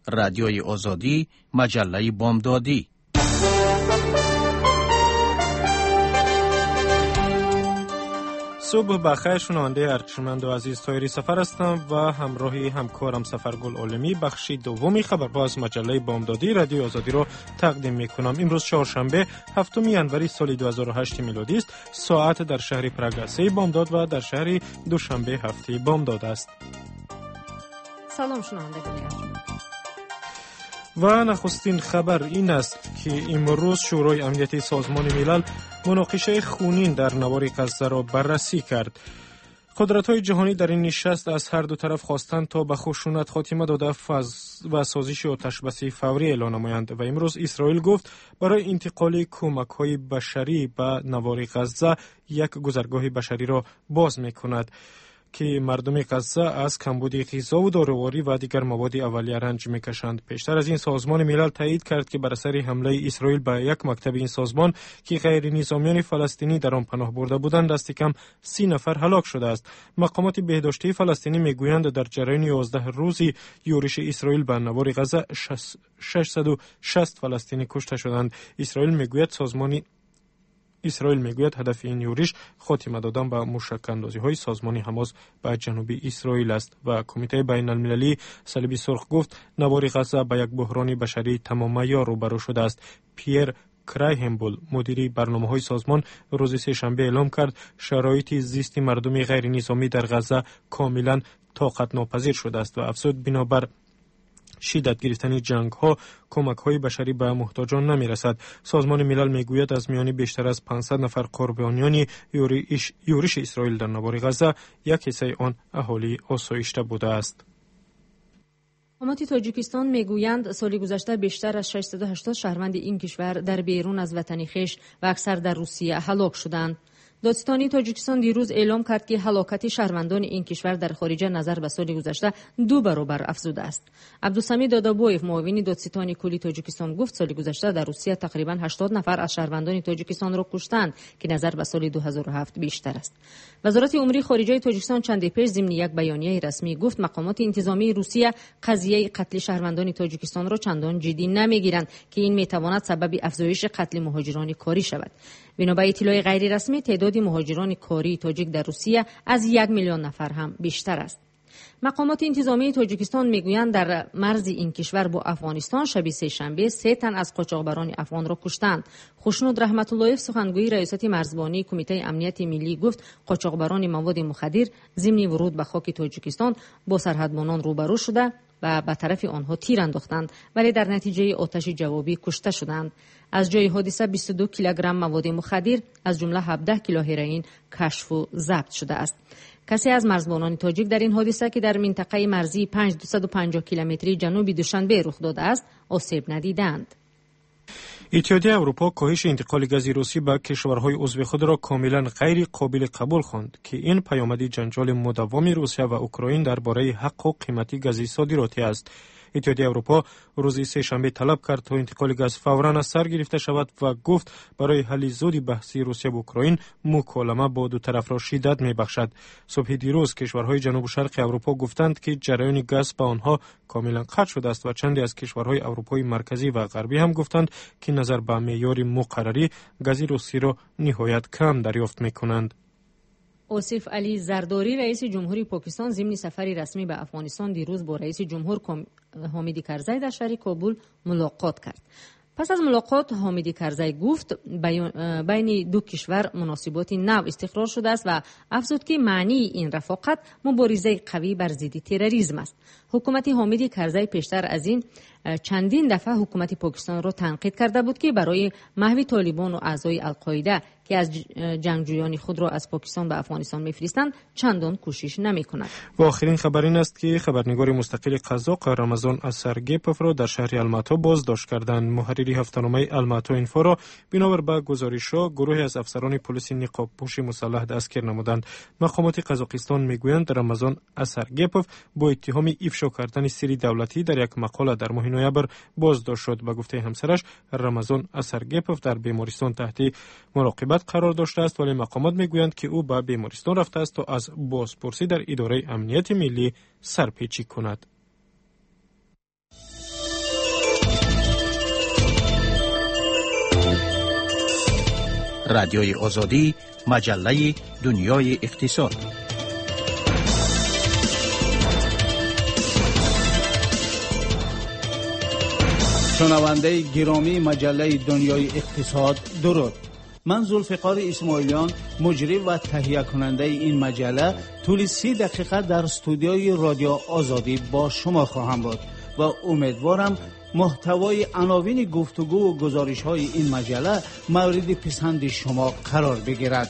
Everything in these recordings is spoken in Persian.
رادیوی آزادی، مجله بامدادی. صبح بخیر شنونده ارجمند و عزیز، طاهری سفر هستم و همراهی همکارم سفرگل عالمی بخش دومی خبرها مجله بامدادی رادیوی آزادی رو تقدیم میکنم. امروز چهارشنبه 7 ژانویه سال 2008 میلادی است. ساعت در شهر پراگ 3 بامداد و در شهر دوشنبه 7 بامداد است. سلام شنوندگان ارجمند. و نخستین خبر این است که امروز شورای امنیت سازمان ملل مناقشه خونین در نوار غزه را بررسی کرد. قدرت‌های جهانی در این نشست از هر دو طرف خواستند تا به خشونت خاتمه داده و سازش آتش‌بسی فوری اعلان نمایند و امروز اسرائیل گفت برای انتقال کمک‌های بشری به نوار غزه یک گذرگاه بشری را باز می‌کند که مردم غزه از کمبود غذا و دارویی و دیگر مواد اولیه رنج میکشند. پیشتر از این سازمان ملل تایید کرد که بر اثر حمله اسرائیل به یک مکتب این سازمان که غیر نظامیان فلسطینی در آن پناه برده بودند دست کم 30 نفر هلاک شده است. مقامات بهداشتی فلسطینی میگویند در جریان 11 روزی یورش اسرائیل به نوار غزه 660 فلسطینی کشته شدند. اسرائیل میگوید هدف این یورش خاتمه دادن به موشک‌اندازی‌های سازمان حماس به جنوب اسرائیل است و کمیته بین المللی صلیب سرخ گفت نوار غزه به یک بحران بشری تمام عیار روبرو شده است. پیر کرایهمبول مدیر برنامه‌های سازمان روز سه‌شنبه اعلام کرد شرایط زیست مردم غیر نظامی در غزه کاملا طاقت ناپذیر شده است و افزود بنابر شدت گرفتن جنگ ها کمک های بشری به محتاجان نمی رسد. سازمان ملل می گوید از میان بیشتر از 500 نفر قربانیان یورش اسرائیل در نوار غزه یک حصه آن اهالی آسایشته بوده است. مقامات تاجیکستان میگویند سال گذشته بیشتر از 680 شهروند این کشور در بیرون از وطن خویش و اکثر در روسیه هلاک شدند. دادستانی تاجیکستان دیروز اعلام کرد که هلاکت شهروندان این کشور در خارج نظر به سال گذشته 2 برابر افزوده است. عبدالسمی دادابویف معاون دادستان کلی تاجیکستان گفت سال گذشته در روسیه تقریبا 80 نفر از شهروندان تاجیکستان را کشتند که نظر به سال 2007 بیشتر است. وزارت امور خارجه تاجیکستان چندی پیش ضمن یک بیانیه رسمی گفت مقامات انتظامی روسیه قضیه قتل شهروندان تاجیکستان را چندان جدی نمیگیرند که این میتواند سبب افزایش قتل مهاجران کاری شود. بنا به اطلاع غیر رسمی تعداد مهاجران کاری تاجیک در روسیه از 1 میلیون نفر هم بیشتر است. مقامات انتظامی تاجیکستان میگویند در مرز این کشور با افغانستان شب سه‌شنبه 3 تن از قاچاقبران افغان را کشتند. خوشنود رحمت اللهیف سخنگوی ریاست مرزبانی کمیته امنیت ملی گفت قاچاقبران مواد مخدر ضمن ورود به خاک تاجیکستان با سرحدمانان روبرو شده و به طرف آنها تیر انداختند ولی در نتیجه آتش جوابی کشته شدند. از جای حادثه 22 کیلوگرم مواد مخدر از جمله 17 کیلو هروئین کشف و ضبط شده است. کسی از مرزبانان تاجیک در این حادثه که در منطقه مرزی 5250 کیلومتری جنوب دوشنبه رخ داده است آسیب ندیدند. اتحادیه اروپا کاهش انتقال گاز روسی به کشورهای عضو خود را کاملا غیر قابل قبول خواند که این پیامد جنجال مداوم روسیه و اوکراین درباره حق و قیمت گاز صادراتی است. اتحادیه اروپا روز سه‌شنبه طلب کرد تا انتقال گاز فوراً از سر گرفته شود و گفت برای حل زود بحث روسیه و اوکراین مکالمه با دو طرف را شدت می‌بخشد. صبح دیروز کشورهای جنوب و شرق اروپا گفتند که جریان گاز به آنها کاملا قطع شده است و چندی از کشورهای اروپای مرکزی و غربی هم گفتند که نظر به معیار مقرری گاز روسی را نهایت کم دریافت می‌کنند. آصف علی زرداری رئیس جمهوری پاکستان ضمن سفری رسمی به افغانستان دیروز با رئیس جمهور حامد کرزی در شهر کابل ملاقات کرد. پس از ملاقات حامد کرزی گفت بین دو کشور مناسبات نو استقرار شده است و افزود که معنی این رفاقت مبارزه قوی بر ضد تروریسم است. حکومت حامد کرزی پیشتر از این چندین دفعه حکومت پاکستان را تنقید کرده بود که برای محو طالبان و اعضای القاعده که از جنگجویان خود را از پاکستان به افغانستان می‌فرستند چندان کوشش نمی‌کند. و آخرین خبر این است که خبرنگار مستقل قزاق رمضان اسرگپوف را در شهر الماتا بازداشت کردند. محرری هفته‌نامه الماتا اینفو را بنابر به گزارش‌ها گروهی از افسران پلیس نقاب پوش مسلح دستگیر نمودند. مقامات قزاقستان می‌گویند رمضان اسرگپوف با اتهام افشا کردن سری دولتی در یک مقاله در ماه نوامبر بازداشت شد. به گفته همسرش رمضان اسرگپوف در بیمارستان تحت مراقبت قرار داشته است ولی مقامات میگویند که او به بیمارستان رفته است تا از بازپرسی در اداره امنیت ملی سرپیچی کند. رادیوی آزادی، مجله دنیای اقتصاد. شنونده گرامی مجله دنیای اقتصاد، درود. من ذوالفقار اسماعیلیان، مجری و تهیه کننده این مجله، طول 30 دقیقه در استودیوی رادیو آزادی با شما خواهم بود و امیدوارم محتوای عناوین گفتگو و گزارش‌های این مجله مورد پسند شما قرار بگیرد.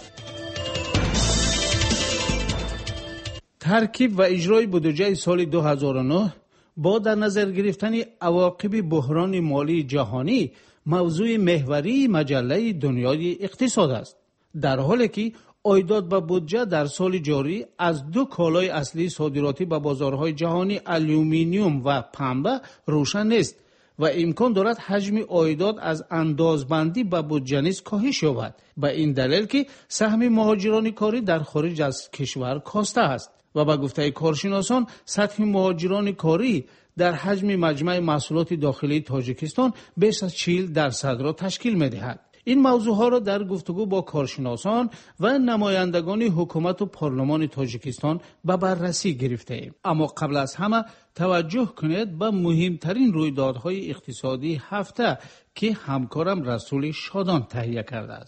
ترکیب و اجرای بودجه سال 2009 با در نظر گرفتن عواقب بحران مالی جهانی موضوع محوری مجله دنیای اقتصاد است، در حالی که عایدات به بودجه در سال جاری از دو کالای اصلی صادراتی به بازارهای جهانی آلومینیوم و پنبه روشن نیست و امکان دارد حجم عایدات از اندازبندی به بودجه نیز کاهش یابد، به این دلیل که سهم مهاجران کاری در خارج از کشور کاسته است و به گفته کارشناسان سطح مهاجران کاری در حجم مجمع محصولات داخلی تاجیکستان بیش از 40% را تشکیل می‌دهد. این موضوعها را در گفتگو با کارشناسان و نمایندگان حکومت و پارلمان تاجیکستان به بررسی گرفته‌ایم. اما قبل از همه توجه کنید به مهمترین رویدادهای اقتصادی هفته که همکارم رسول شادان تهیه کرده است.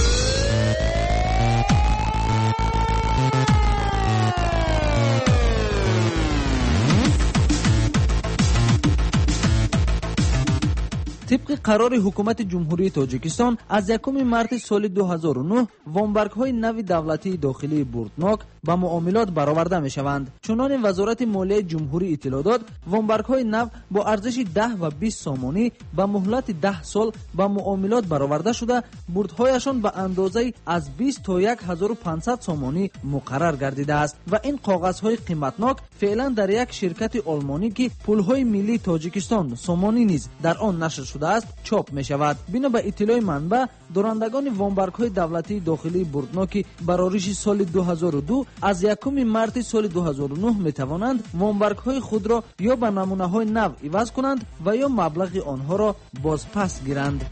طبق قرار حکومت جمهوری تاجیکستان از 1 مارس سال 2009 وامبرگ‌های نو دولتی داخلی بردناک به معاملات برآورده می‌شوند. چنان وزارت مالیه جمهوری اطلاع داد وامبرگ‌های نو با ارزش 10 و 20 سامانی به مهلت 10 سال به معاملات برآورده شده بردهایشان به اندازه از 20 تا 1500 سامانی مقرر گردیده است و این کاغذهای قیمتناک فعلا در یک شرکت آلمانی که پول‌های ملی تاجیکستان سامانی نیز در آن نشر شده است چاپ می شود. بنا به اطلاع منبع دارندگان وامبرگ‌های دولتی داخلی بردناک برآورش سال 2002 از 1 مارس سال 2009 می توانند وامبرگ‌های خود را یا به نمونه‌های نو عوض کنند و یا مبلغ آنها را بازپس گیرند.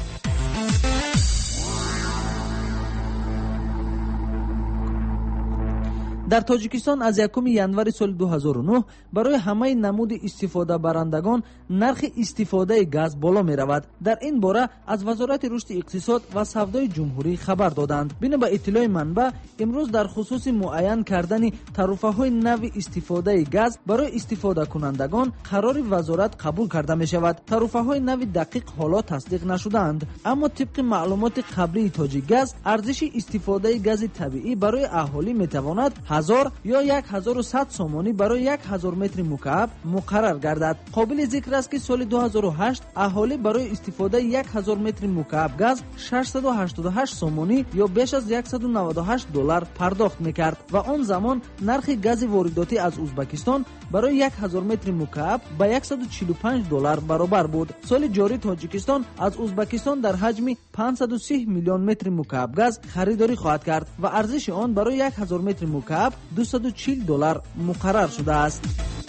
در تاجیکستان از 1 ژانویه سال 2009 برای همه نمود استفاده برندگان نرخ استفاده گاز بالا می رود. در این باره از وزارت رشد اقتصاد و سودای جمهوری خبر دادند. بنا به اطلاع منبع امروز در خصوص معین کردن تعرفه های نو استفاده گاز برای استفاده کنندگان قرار وزارت قبول کرده می شود. تعرفه های نو دقیق حالا تصدیق نشدند، اما طبق معلومات قبلی تاجیکگاز ارزش استفاده گاز طبیعی برای اهالی می تواند 1000 یا 1100 سامانی برای 1000 متر مکعب مقرر گردد. قابل ذکر است که سال 2008 اهالی برای استفاده 1000 متر مکعب گاز 688 سامانی یا بیش از 198 دلار پرداخت میکرد و آن زمان نرخ گاز وارداتی از ازبکستان برای 1000 متر مکعب به 145 دلار برابر بود. سال جاری تاجیکستان از ازبکستان در حجم 530 میلیون متر مکعب گاز خریداری خواهد کرد و ارزش آن برای 1000 متر مکعب 240 دلار مقرر شده است.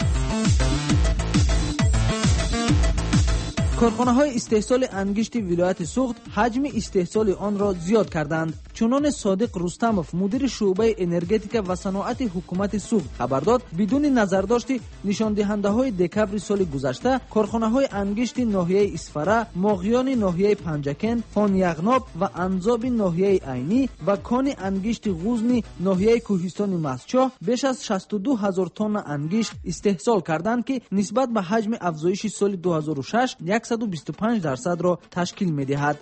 کارخانه‌های استحصال انگشت ولایت سوخت حجم استحصال آن را زیاد کردند. چنان صادق رستموف مدیر شعبه انرژتیک و صنعت حکومت سوخت خبر داد بدون نظرداشت نشان دهنده‌های دکبر سال گذشته کارخانه‌های انگشت ناحیه اسفره، ماغیان ناحیه پنجکن، فانیغناب و انزاب ناحیه عینی و کان انگشت غزنی ناحیه کوهستان مسچا بیش از 62000 تن انگشت استحصال کردند که نسبت به حجم افزایش سال 2006 125% را تشکیل می‌دهد.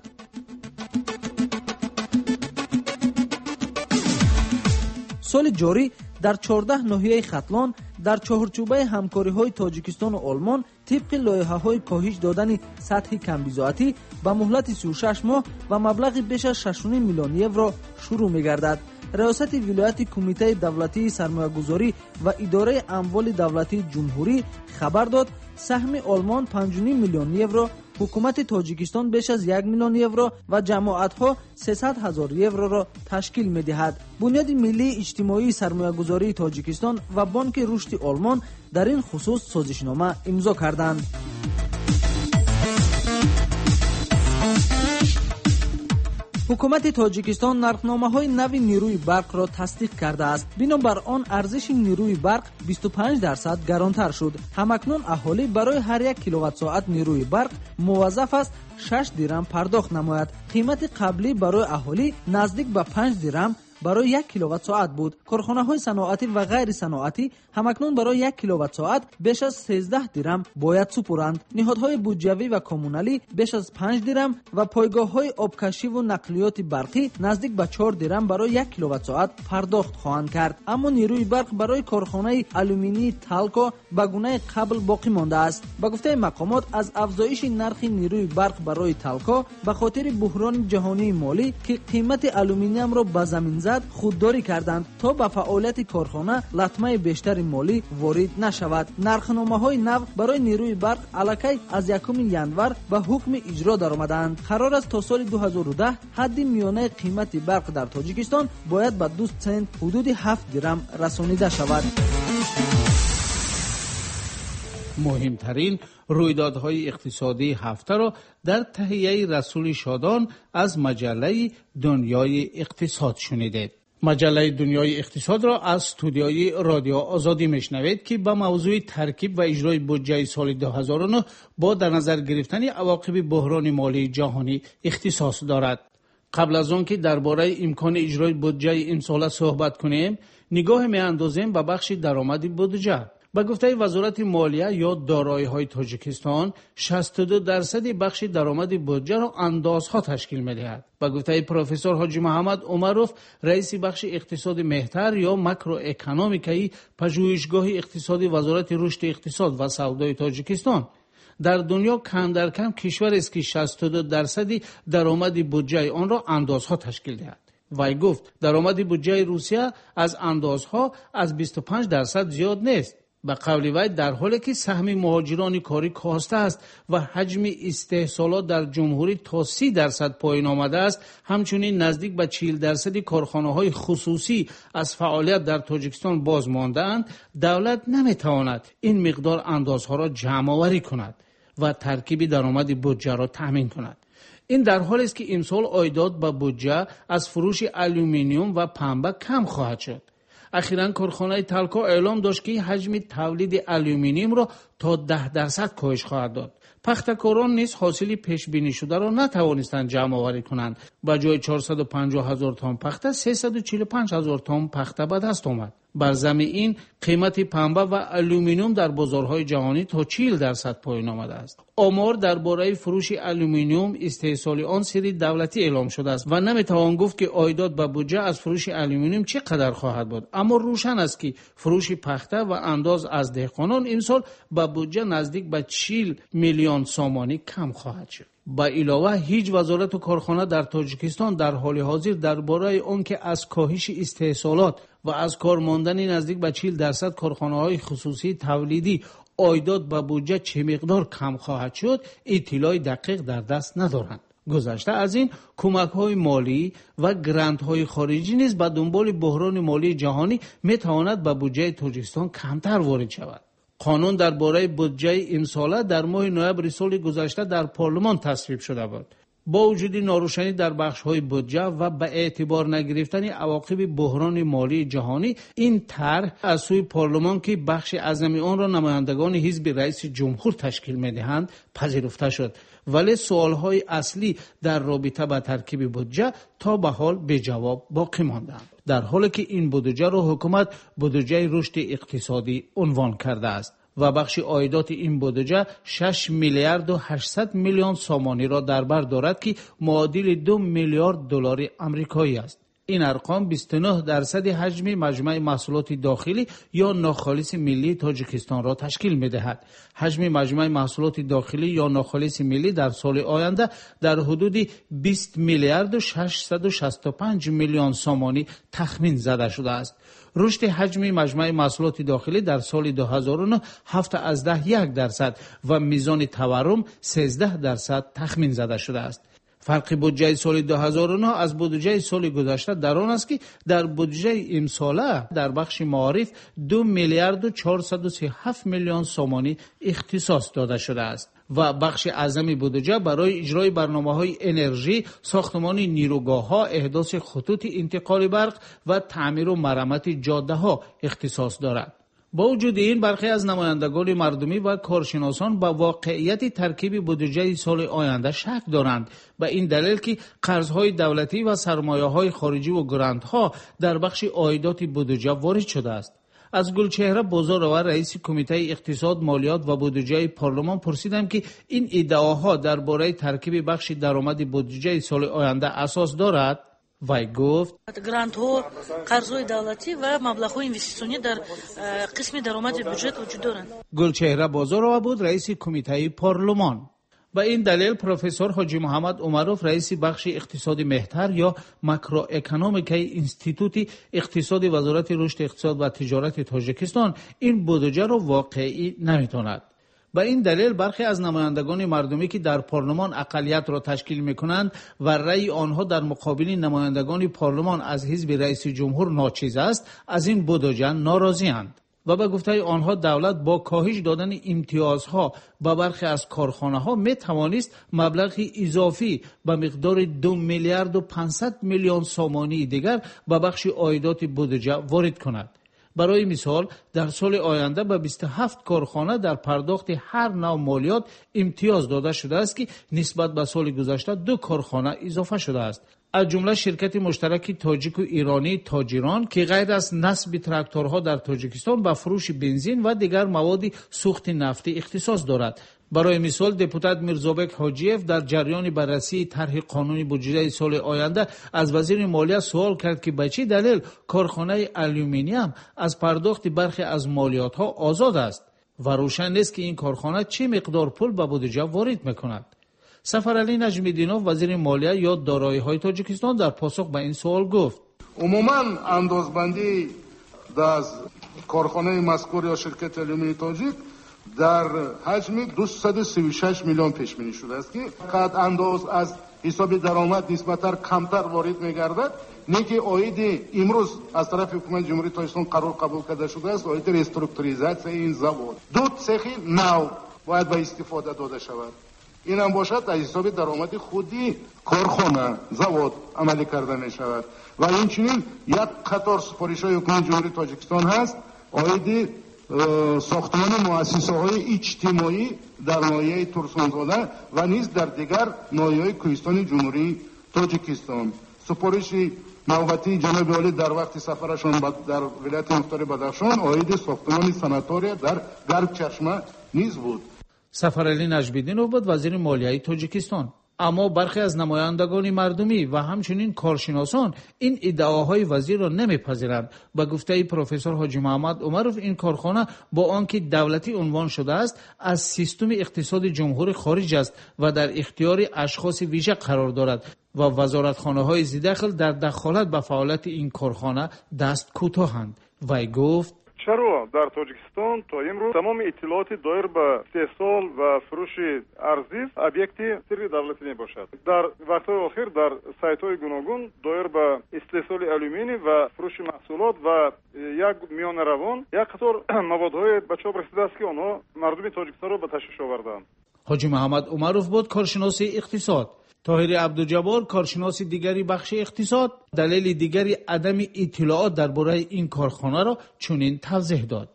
سال جاری در 14 ناحیه خطلان در چهارچوبه همکاری‌های تاجیکستان و آلمان طبق لایحه‌های کاهش دادن سطح کمبیزاتی به مهلت 36 ماه و مبلغ بیش از 6.5 میلیون یورو شروع می‌گردد. ریاست ولایت کمیته دولتی سرمایه‌گذاری و اداره اموال دولتی جمهوری خبر داد سهم آلمان 5.5 میلیون یورو، حکومت تاجیکستان بیش از 1 میلیون یورو و جماعت‌ها 300,000 یورو را تشکیل می‌دهد. بنیاد ملی اجتماعی سرمایه‌گذاری تاجیکستان و بانک رشد آلمان در این خصوص سازشنامه امضا کردند. حکومت تاجیکستان نرخنامه‌های نو نیروی برق را تصدیق کرده است. بنابر آن ارزش نیروی برق 25% گرانتر شد. همکنون اهالی برای هر 1 کیلووات ساعت نیروی برق موظف است 6 درم پرداخت نماید. قیمت قبلی برای اهالی نزدیک به 5 درم برای 1 کیلووات ساعت بود. کارخانه‌های صنعتی و غیر صنعتی همکنون برای 1 کیلووات ساعت بیش از 13 درم باید سپرند. نهادهای بودجوی و کمونالی بیش از 5 درم و پایگاه‌های آبکشی و نقلیات برقی نزدیک به 4 درم برای 1 کیلووات ساعت پرداخت خواهند کرد. اما نیروی برق برای کارخانه آلومینی تالکو به گونه قبل باقی مانده است. به گفته مقامات از افزایش نرخ نیروی برق برای تالکو به خاطر بحران جهانی مالی که قیمت آلومینیوم را به زمین زد خودداری کردند تا به فعالیت کارخانه لطمه بیشتر مالی وارد نشود. نرخنامه‌های نو برای نیروی برق الکی از 1 ینور به حکم اجرا درآمدند. قرار است تا سال 2010 حد میانه قیمت برق در تاجیکستان باید به 2 سنت حدود 7 درم رسانیده شود. مهمترین رویدادهای اقتصادی هفته را در تهیه رسول شادان از مجله دنیای اقتصاد شنیدید. مجله دنیای اقتصاد را از استودیوی رادیو آزادی میشنوید که به موضوع ترکیب و اجرای بودجه سال 2009 با در نظر گرفتن عواقب بحران مالی جهانی اختصاص دارد. قبل از آن که درباره امکان اجرای بودجه این سال صحبت کنیم، نگاه میاندازیم به بخش درآمد بودجه. به گفته وزارت مالیه یا دارایی‌های تاجیکستان 62% بخش درآمد بودجه را اندازها تشکیل می‌دهد. به گفته پروفسور حاجی محمد عمروف رئیس بخش اقتصاد مهتر یا ماکرو اکونومیکای پژوهشگاه اقتصادی وزارت رشد اقتصاد و سودای تاجیکستان، در دنیا کم در کم کشوری است که 62% درآمد بودجه آن را اندازها تشکیل دهد. وی گفت درآمد بودجه روسیه از اندازها از 25% زیاد نیست. به قول وی در حالی که سهم مهاجران کاری کاسته است و حجم استحصالات در جمهوری تا 30% پایین آمده است، همچنین نزدیک به 40% کارخانه‌های خصوصی از فعالیت در تاجیکستان باز مانده‌اند، دولت نمی‌تواند این مقدار اندازها را جمع‌آوری کند و ترکیب درآمد بودجه را تامین کند. این در حالی است که امسال عایدات به بودجه از فروش آلومینیوم و پنبه کم خواهد شد. اخیراً کارخانه تالکو اعلام داشت که حجم تولید آلومینیوم را تا 10% کاهش خواهد داد. پخته‌کاران نیز حاصل پیش بینی شده را نتوانستند جمع آوری کنند. به جای 450,000 تن پخته 345,000 تن پخته به دست آمد. بر ضمن این قیمت پنبه و آلومینیوم در بازارهای جهانی تا 40% پایین آمده است. آمار درباره فروش آلومینیوم استحصال آن سری دولتی اعلام شده است و نمیتوان گفت که عایدات به بودجه از فروش آلومینیوم چقدر خواهد بود، اما روشن است که فروش پخته و انداز از دهقانان امسال به بودجه نزدیک به 40 میلیون سامانی کم خواهد شد. با علاوه هیچ وزارت و کارخانه در تاجیکستان در حال حاضر درباره آنکه از کاهش استحصالات و از کار ماندن نزدیک به 40% کارخانه‌های خصوصی تولیدی عایدات به بودجه چه مقدار کم خواهد شد اطلاع دقیق در دست ندارند. گذشته از این کمک‌های مالی و گرانت‌های خارجی نیز به دنبال بحران مالی جهانی می‌تواند به بودجه تاجیکستان کمتر وارد شود. قانون درباره بودجه امساله در ماه نوامبر سال گذشته در پارلمان تصویب شده بود. با وجود ناروشنی در بخش‌های بودجه و به اعتبار نگرفتن عواقب بحران مالی جهانی، این طرح از سوی پارلمان که بخش اعظمی آن را نمایندگان حزب رئیس جمهور تشکیل می‌دهند پذیرفته شد، ولی سوال‌های اصلی در رابطه با ترکیب بودجه تا به حال به جواب باقی ماندند، در حالی که این بودجه را حکومت بودجه رشد اقتصادی عنوان کرده است و بخش عایدات این بودجه 6 میلیارد و 800 میلیون سامانی را در بر دارد که معادل 2 میلیارد دلار آمریکایی است. این ارقام 29% حجم مجموع محصولات داخلی یا ناخالص ملی تاجیکستان را تشکیل می‌دهد. حجم مجموع محصولات داخلی یا ناخالص ملی در سال آینده در حدود 20 میلیارد و 665 میلیون سامانی تخمین زده شده است. رشد حجم مجموع محصولات داخلی در سال 2009 7.1% و میزان تورم 13% تخمین زده شده است. فرق بودجه سال 2009 از بودجه سال گذشته در آن است که در بودجه امساله در بخش معارف 2 میلیارد و 437 میلیون سامانی اختصاص داده شده است. و بخش اعظمی بودجه برای اجرای برنامه‌های انرژی، ساختمان نیروگاه‌ها، احداث خطوط انتقال برق و تعمیر و مرمت جاده‌ها اختصاص دارد. با وجود این برخی از نمایندگان مردمی و کارشناسان با واقعیت ترکیب بودجه سال آینده شک دارند. به این دلیل که قرض‌های دولتی و سرمایه‌های خارجی و گرانت‌ها در بخش عایدات بودجه وارد شده است. از گلچهره بازارآور رئیس کمیته اقتصاد، مالیات و بودجه پارلمان پرسیدم که این ادعاها درباره ترکیب بخش درآمد بودجه سال آینده اساس دارد. وی گفت گرانت ها، قرض‌های دولتی و مبلغ‌های اینوستیسیونی در قسم درآمد بودجه وجود دارند. گلچهره بازارآور بود رئیس کمیته پارلمان. به این دلیل پروفسور حاجی محمد عمروف رئیس بخش اقتصاد مهتر یا ماکرو اکونومیکای انستیتوت اقتصاد وزارت رشد اقتصاد و تجارت تاجیکستان این بودجه را واقعی نمی‌داند. به این دلیل برخی از نمایندگان مردمی که در پارلمان اقلیت را تشکیل می‌کنند و رأی آنها در مقابل نمایندگان پارلمان از حزب رئیس جمهور ناچیز است، از این بودجه ناراضی‌اند. و به گفته آنها دولت با کاهش دادن امتیازها به برخی از کارخانه‌ها می‌توانست مبلغی اضافی به مقدار 2 میلیارد و 500 میلیون سومانی دیگر به بخش عایدات بودجه وارد کند. برای مثال در سال آینده به 27 کارخانه در پرداخت هر نوع مالیات امتیاز داده شده است که نسبت به سال گذشته 2 کارخانه اضافه شده است. از جمله شرکت مشترک تاجیک و ایرانی تاجران که غیر از نصب تراکتورها در تاجیکستان به فروش بنزین و دیگر مواد سوخت نفتی اختصاص دارد. برای مثال دپوتات میرزابک حاجیف در جریان بررسی طرح قانونی بودجه سال آینده از وزیر مالیه سوال کرد که به چه دلیل کارخانه آلومینیوم از پرداخت برخی از مالیات‌ها آزاد است و روشن نیست که این کارخانه چه مقدار پول به بودجه وارد می‌کند. سفرعلی نجمیدینوف وزیر مالیه یا دارایی‌های تاجیکستان در پاسخ به این سوال گفت عموماً اندازبندی در کارخانه مذکور یا شرکت آلومینی تاجیک در حجم 236 میلیون پیش بینی شده است که قد انداز از حساب درآمد نسبتاً کمتر وارد می‌گردد. نیکی عاید امروز از طرف حکومت جمهوری تاجیکستان قرار قبول کرده شده است عاید ریسترکتوریزاسیون این زواد 2 سخی نو باید به استفاده داده شود. این هم باشد از حساب درآمد خودی کارخانه زواد عملی کرده می شود و اینچنین یک قطار سفارش‌های حکومت جمهوری تاجیکستان هست عاید ساختمان مؤسسه‌های اجتماعی در ناحیه ترسانزاده و نیز در دیگر ناحیه‌های کوهستان جمهوری تاجیکستان. سفارش نوبتی جناب عالی در وقت سفرشان در ولایت مختار بدخشان عاید ساختمان ساناتوریا در گرگ چشمه نیز بود. سفرعلی نجمیدینوف بود وزیر مالیه تاجیکستان. اما برخی از نمایندگان مردمی و همچنین کارشناسان این ادعاهای وزیر را نمیپذیرند. به گفته پروفسور حاجی محمد عمروف این کارخانه با آنکه دولتی عنوان شده است از سیستم اقتصاد جمهوری خارج است و در اختیار اشخاص ویژه قرار دارد و وزارتخانه‌های ذی‌دخل در دخالت به فعالیت این کارخانه دست کوتاهند. وی گفت چرا در تاجیکستان تا امروز تمام اطلاعات دایر به استحصال و فروش ارزی ابیکت سری دولتی نباشد. در وقت‌های اخیر در سایت‌های گوناگون دایر به استحصال آلومینی و فروش محصولات و یک میان روان یک قطار موادهای به چاپ رسیده است که آنها مردم تاجیکستان را به تشویش آوردند. حاجی محمد عمروف بود کارشناس اقتصاد. طاهر عبدالجبار کارشناس دیگری بخش اقتصاد دلیل دیگری عدم اطلاعات درباره این کارخانه را چنین توضیح داد.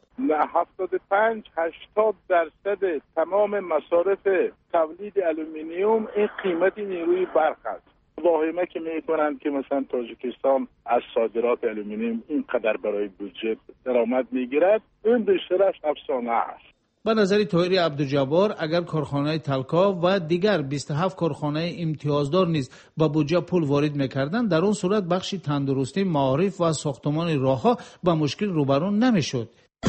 75-80% تمام مصارف تولید آلومینیوم این قیمت نیروی برق است. واهمه که می‌کنند که مثلا تاجیکستان از صادرات آلومینیوم اینقدر برای بودجه درآمد می‌گیرد، این بیشترش افسانه است. به نظر طاهر عبدالجبار اگر کارخانه تلکا و دیگر 27 کارخانه امتیازدار نیز با بودجه پول وارد می‌کردند در اون صورت بخش تندرستی، معارف و ساختمان راه‌ها با مشکل روبرو نمی‌شد.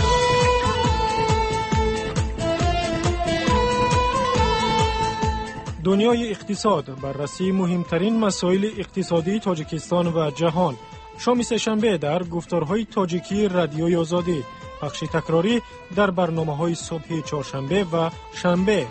دنیای اقتصاد بررسی مهمترین مسائل اقتصادی تاجیکستان و جهان. شام سه‌شنبه در گفتارهای تاجیکی رادیوی آزادی. بخش تکراری در برنامه‌های صبح چهارشنبه و شنبه.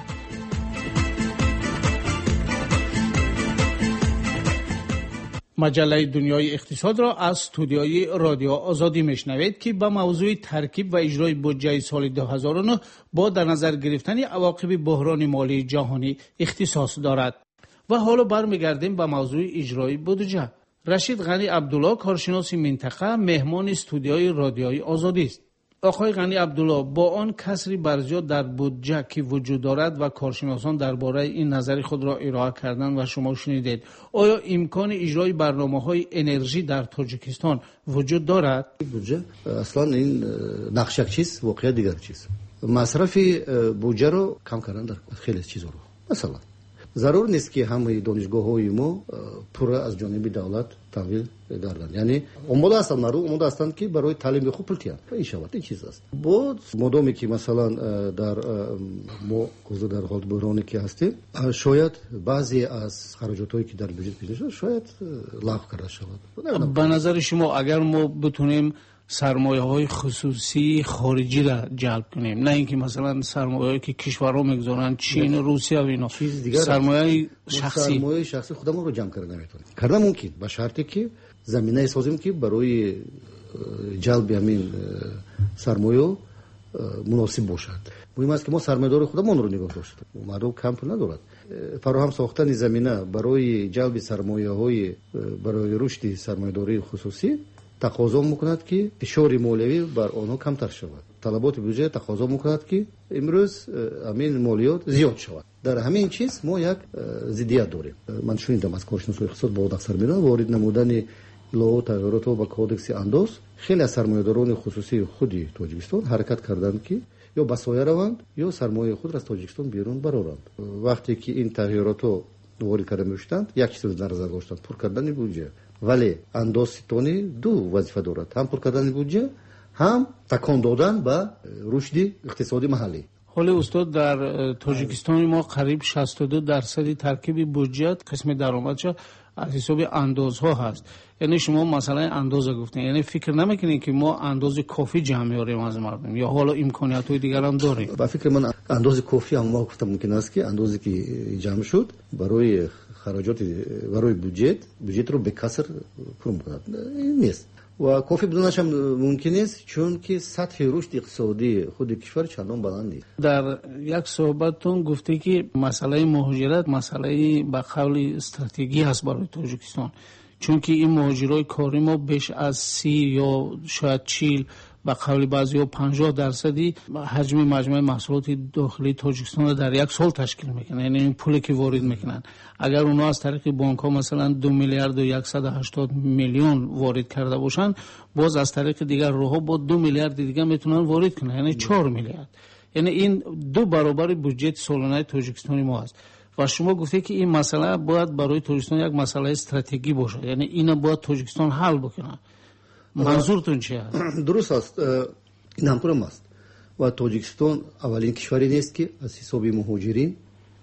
مجله دنیای اقتصاد را از استودیوی رادیو آزادی میشنوید که به موضوع ترکیب و اجرای بودجه سال 2009 با در نظر گرفتن عواقب بحران مالی جهانی اختصاص دارد. و حالا برمیگردیم به موضوع اجرای بودجه. رشید غنی عبدالله، کارشناس منطقه، مهمان استودیوی رادیوی آزادی است. آقای غنی عبدالله، با آن کسری برزیاد در بودجه که وجود دارد و کارشناسان درباره این نظر خود را ارائه کردند و شما شنیدید، آیا امکان اجرای برنامه‌های انرژی در تاجیکستان وجود دارد؟ بودجه اصلا این نقش یک چیز، واقعیت دیگر چیز. مصرف بودجه رو کم کردن در خیلی چیزا رو. مثلا ضرور نیست که همه دانشگاه‌های ما پورا از جانب دولت تحویل گردند. یعنی اومده هستند، مردم اومده هستند که برای تعلیم خوب پول تیان. این شود این چیز است. بود مدامی که مثلا در ما در حال بحرانی که هستیم، شاید بعضی از خراجاتایی که در بودجه پیش شد شاید لغو کرده شود. به نظر شما اگر ما بتونیم سرمایه‌های خصوصی خارجی را جلب کنیم، نه اینکه مثلا سرمایه‌ای که کشورها میگذارن، چین، روسیه و اینا، سرمایه شخصی خودمون رو جمع کردن نمیتونیم. کردن ممکن با شرطی که زمینه سازیم که برای جلب همین سرمایه مناسب باشد. مهم است که ما سرمایه‌دار خودمون رو نگاه داشته باشیم. مردم کم پول ندارد. فراهم ساختن زمینه برای جلب سرمایه‌های برای رشد سرمایه‌داری خصوصی تقاضا میکند که فشار مالیوی بر آنها کمتر شود. طلبات بودجه تقاضا میکند که امروز همین مالیات زیاد شود. در همین چیز ما یک ضدیت داریم. من شنیدم از کارشناسان اقتصاد با دفتر میرن وارد نمودن لائحه تغییرات و کودکس انداز، خیلی از سرمایه‌داران خصوصی خودی تاجیکستان حرکت کردند که یا به سایه روند یا سرمایه خود را از تاجیکستان بیرون برآورند. وقتی که این تغییرات رو وارد کرده میشدند، یک چیز در نظر داشتند: پر کردن بودجه. ولی اندازه‌ستانی دو وظیفه دارد: هم پر کردن بودجه، هم تکان دادن به رشد اقتصادی محلی. حالا استاد، در تاجیکستان ما قریب 62% ترکیب بودجه قسم درآمدش از حساب اندازها هست. یعنی شما مثلا اندازه گفتین، یعنی فکر نمیکنین که ما اندازه کافی جمع میاریم از مردم، یا حالا امکانیت‌های دیگر هم داریم؟ با فکر من اندازه کافی هم ما گفتم ممکن است که اندازه که جمع شد برای خراجات برای بودجه رو به کسر پر می‌کند. نیست و کافی بدونش هم ممکن است، چون که سطح رشد اقتصادی خود کشور چندان بلند نیست. در یک صحبتتون گفته که مسئله مهاجرت مسئله به قول استراتژی است برای تاجیکستان، چون که این مهاجرای کاری ما بیش از 30 یا شاید 40 به قول بعضی‌ها 50% حجم مجموع محصولات داخلی تاجیکستان در یک سال تشکیل میکنه. یعنی این پولی که وارد میکنن، اگر اونا از طریق بانک ها مثلا 2 میلیارد و 180 میلیون وارد کرده باشن، باز از طریق دیگر راه ها با 2 میلیارد دیگه میتونن وارد کنن، یعنی 4 میلیارد. یعنی این 2 برابر بودجه سالانه تاجیکستان ما است. و شما گفته که این مسئله باید برای تاجیکستان یک مسئله استراتژیک باشه، یعنی اینا باید تاجیکستان حل بکنه. منظورتون چیه؟ درست است، این همطور است. و تاجیکستان اولین کشوری نیست که از حساب مهاجرین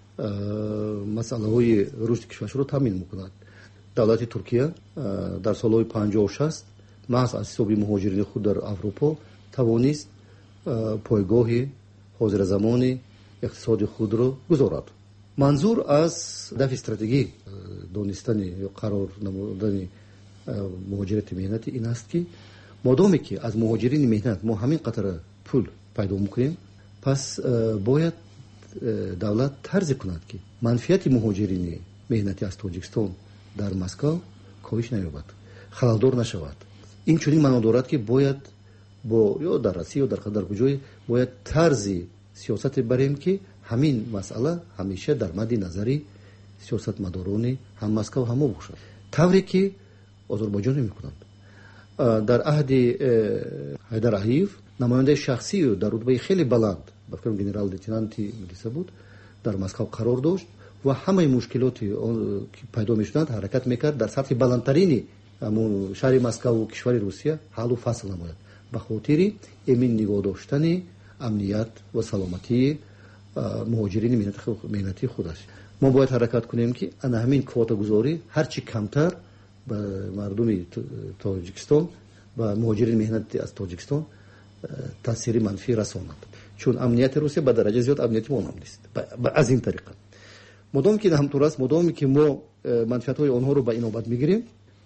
مسئله های رشد کشورش رو تامین میکند. دولت ترکیه در سالهای 50 و 60 محض از حساب مهاجرین خود در اروپا توانست پایگاه حاضر زمان اقتصاد خود رو گذارد. منظور از هدف استراتژی دانستن یا قرار نمودن مهاجرت مهنتی این است که مادامی که از مهاجرین مهنت ما همین قطر پول پیدا میکنیم، پس باید دولت طرز کند که منفیت مهاجرین مهنتی از تاجیکستان در مسکو کاهش نیابد، خلالدار نشود. این چنین معنا دارد که باید با یا در روسیه یا در کجای باید طرز سیاست بریم که همین مسئله همیشه در مد نظری سیاستمداران هم مسکو هم باشد، طوری که آذربایجان میکنند. در عهد حیدر علیف نماینده شخصی در رتبه خیلی بلند، بفکرم جنرال لیتنانتی ملیسا بود، در مسکو قرار داشت و همه مشکلاتی که پیدا میشدند حرکت میکرد در سطح بلندترین همون شهر مسکو و کشور روسیه حل و فصل نماید، به خاطر امین نگاه داشتن امنیت و سلامتی مهاجرین مهنتی خودش. ما باید حرکت کنیم که همین کوتا گذاری هرچی کمتر به مردم تاجیکستان و مهاجرین مهنتی از تاجیکستان تاثیر منفی رساند، چون امنیت روسیه به درجه زیاد امنیت ما نیست. از این طریق مدام که همطور است، مدامی که ما منفعت های آنها رو به اینابت میگیریم،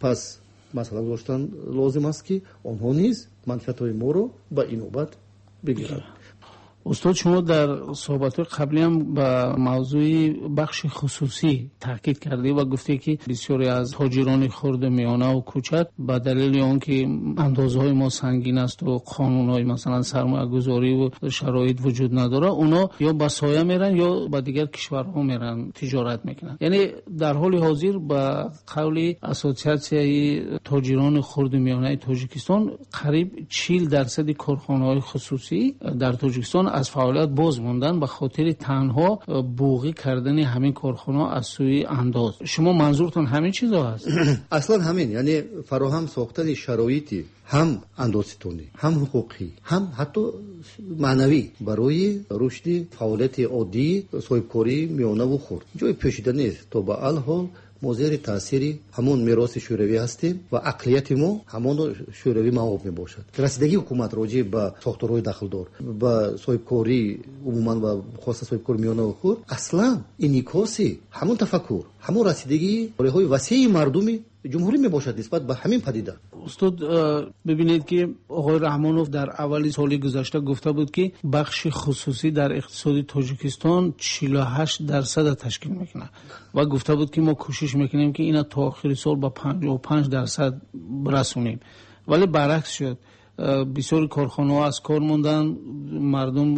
پس مثلا گذاشتن لازم است که آنها نیز منفعت‌های ما رو به اینوبت بگیرند. استاد شما در صحبت قبلی هم به موضوع بخش خصوصی تاکید کردی و گفتی که بسیاری از تاجران خرد میانه و کوچک به دلیل آنکه اندازهای ما سنگین است و قانونهای مثلا سرمایه‌گذاری و شرایط وجود نداره، اونا یا به سایه میرن یا به دیگر کشورها میرن تجارت میکنن. یعنی در حال حاضر به قول اسوسیاسیون تاجران خرد میانه تاجیکستان قریب 40% کارخانه‌های خصوصی در تاجیکستان از فعالیت باز موندن به خاطر تنها بوقی کردن همین کارخانه از سوی انداز. شما منظورتون همین چیزا هست؟ اصلا همین، یعنی فراهم ساختن شرایطی هم اندازه‌تونی، هم حقوقی، هم حتی معنوی برای رشد فعالیت عادی صاحبکاری میانه و خرد. جای پوشیدن نیست تا به الحال ما زیر تاثیر همون میراث شوروی هستیم و عقلیت ما همون شوروی معاف میباشد. رسیدگی حکومت راجع به ساختارهای داخلدار به صاحبکاری عموما و خاصه صاحبکاری میانه و خرد اصلا انعکاسی همون تفکر، همون رسیدگی های وسیع مردمی جمهوری میباشد نسبت به همین پدیده. استاد ببینید که آقای رحمانوف در اولی سال گذشته گفته بود که بخش خصوصی در اقتصاد تاجیکستان 48% تشکیل میکنه و گفته بود که ما کوشش میکنیم که اینا تا آخر سال با 55% برسونیم، ولی برعکس شد. بسیاری کارخانه ها از کار موندن، مردم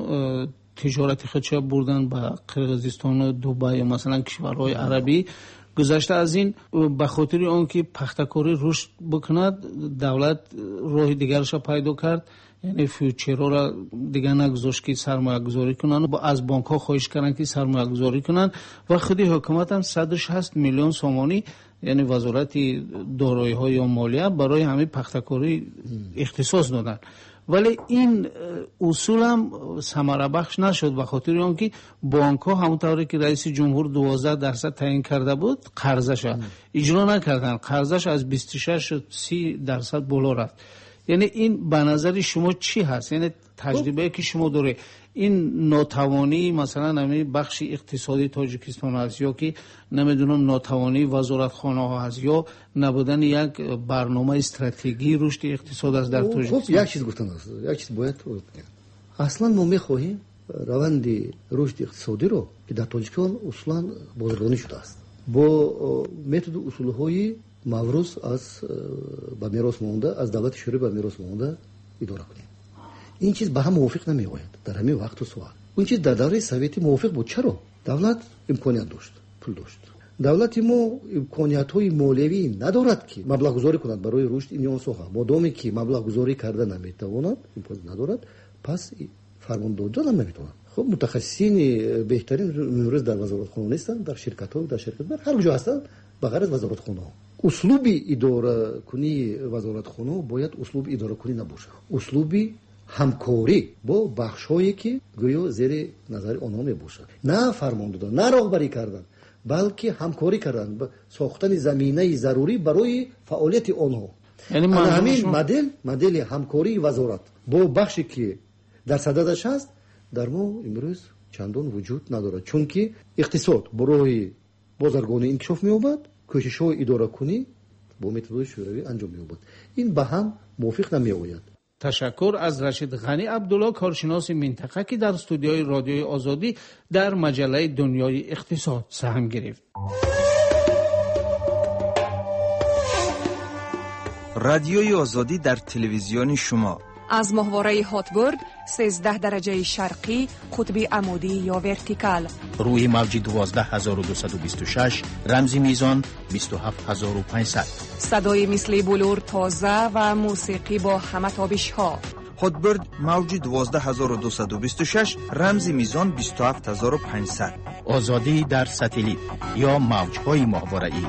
تجارت خودشو بردن به قرقیزستان و دبی و مثلا کشورهای عربی. گذشته از این به خاطر آنکه پختکاری رشد بکند دولت راه دیگرش پیدا کرد، یعنی فیوچرها را دیگر نگذاشت که سرمایه گذاری کنند و از بانک ها خواهش کردند که سرمایه گذاری کنند و خودی حکومت هم 160 میلیون سومانی یعنی وزارت دارایی های یا مالیه برای همه پختکاری اختصاص دادند. ولی این اصول هم ثمره بخش نشد به خاطر آنکه بانک ها همونطوری که رئیس جمهور 12% تعیین کرده بود قرضش اجرا نکردن، قرضش از 26 تا 30% بالا رفت. یعنی این به نظر شما چی هست؟ یعنی تجربه که شما داره این ناتوانی مثلا همین بخش اقتصادی تاجیکستان هست یا که نمیدونم ناتوانی وزارتخانه ها هست یا نبودن یک برنامه استراتژی رشد اقتصاد است در تاجیکستان؟ خب یک چیز گفتن است، یک چیز باید اصلا ما میخواهیم روند رشد اقتصادی رو که در تاجیکستان اصلا بازرگانی شده است با متد و اصولهای موروث از به میراث مونده از دولت شوروی به میراث مونده اداره کنیم. این چیز به هم موافق نمی آید در همین وقت و سوال. اون چیز در دوره سوویتی موافق بود. چرا؟ دولت امکانیت داشت، پول داشت. دولت ما امکانیت‌های مالیوی ندارد که مبلغ گذاری کند برای رشد این ساحه. مادامی که مبلغ گذاری کرده نمیتواند، امکان ندارد، پس فرمان دادن هم نمیتواند. خب متخصصین بهترین امروز در وزارتخانه نیستن، در شرکت‌ها، در هر جا هستن بغیر از وزارتخانه. اسلوب اداره کنی وزارتخانه باید اسلوب اداره کنی نباشه. اسلوب همکاری با بخش‌هایی که گویا زیر نظر آنها میباشد. نه فرمان دادن، نه راهبری کردن، بلکه همکاری کردن با ساختن زمینه ضروری برای فعالیت آنها. یعنی همین مدل همکاری وزارت با بخشی که در صددش هست در ما امروز چندان وجود ندارد، چون که اقتصاد برای بازرگانی انکشاف می‌یابد، کوشش‌های اداره کنی با متدهای شوروی انجام می‌یابد. این به هم موافق نمی‌آید. تشکر از رشید غنی عبدالله کارشناس منطقه که در استودیوی رادیوی آزادی در مجله دنیای اقتصاد سهم گرفت. رادیوی آزادی در تلویزیون شما از ماهواره هاتبرد 13 درجه شرقی قطب عمودی یا ورتیکال روی موج 12226 رمزی میزان 27500 صدای مثل بلور تازه و موسیقی با همه تابش ها. هاتبرد موج 12226 رمزی میزان 27500 آزادی در ستلیت یا موج‌های ماهواره‌ای.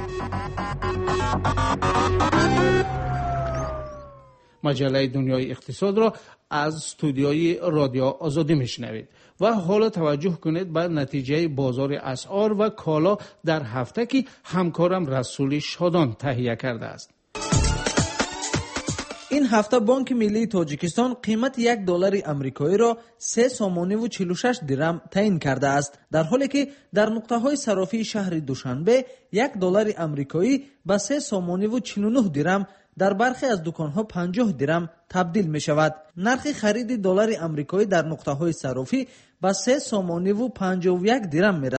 مجله دنیای اقتصاد را از استودیوی رادیو آزادی میشنوید و حالا توجه کنید به نتیجه بازار اسعار و کالا در هفته که همکارم رسول شادان تهیه کرده است. این هفته بانک ملی تاجیکستان قیمت $1 آمریکایی را 3 سومانی و 46 درم تعیین کرده است، در حالی که در نقطه‌های صرافی شهر دوشنبه $1 آمریکایی به 3 سومانی و 49 درم، در برخی از دکان‌ها 50 درم تبدیل می شود. نرخ خرید $1 آمریکایی در نقطه‌های صرافی به 3 سومانی و 51 درم می